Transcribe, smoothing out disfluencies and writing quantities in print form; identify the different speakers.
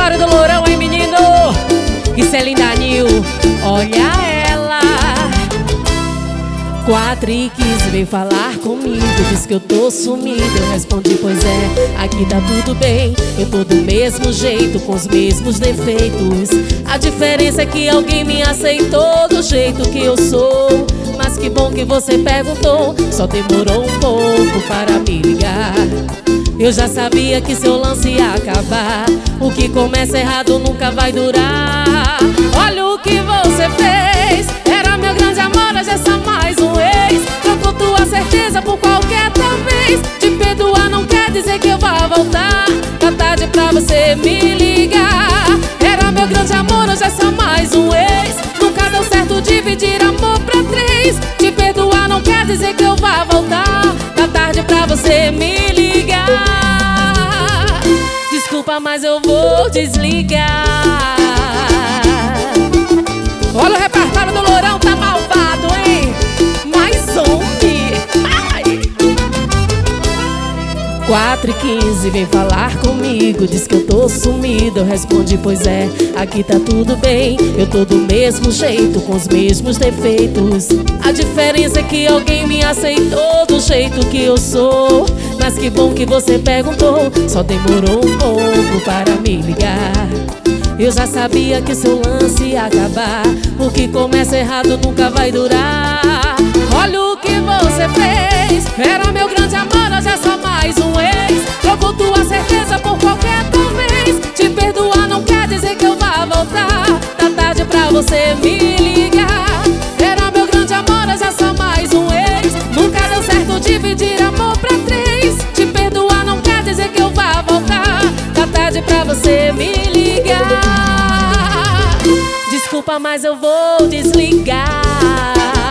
Speaker 1: repertório do Lourão, hein, menino? Isso é linda, Nil. Olha ela. 4h15 vem falar comigo, diz que eu tô sumido. Eu respondi, pois é, aqui tá tudo bem. Eu tô do mesmo jeito, com os mesmos defeitos. A diferença é que alguém me aceitou do jeito que eu sou. Mas que bom que você perguntou, só demorou um pouco para me ligar. Eu já sabia que seu lance ia acabar. O que começa errado nunca vai durar. Olha o que você fez. Era meu grande amor, hoje é só mais um ex. Trocou tua certeza por qualquer talvez. Te perdoar não quer dizer que eu vá voltar. Tá tarde pra você me ligar. Era meu grande amor, hoje é só mais um ex. Nunca deu certo dividir amor pra três. Te perdoar não quer dizer que eu vá voltar. Tá tarde pra você me ligar. Desculpa, mas eu vou desligar. Olha o repertório do Lourão, tá malvado, hein? Mais um. 4h15 vem falar comigo, diz que eu tô sumido. Eu respondi, pois é, aqui tá tudo bem. Eu tô do mesmo jeito, com os mesmos defeitos. A diferença é que alguém me aceitou do jeito que eu sou. Mas que bom que você perguntou, só demorou um pouco para me ligar. Eu já sabia que seu lance ia acabar. O que começa errado nunca vai durar. Olha o que você fez. Era meu grande amor, hoje é só mais um ex. Trocou tua certeza por qualquer talvez. Te perdoar não quer dizer que eu vá voltar. Tá tarde pra você me ligar. Era meu grande amor, hoje é só mais um ex. Nunca deu certo dividir amor pra três. Te perdoar não quer dizer que eu vá voltar. Tá tarde pra você me ligar. Desculpa, mas eu vou desligar.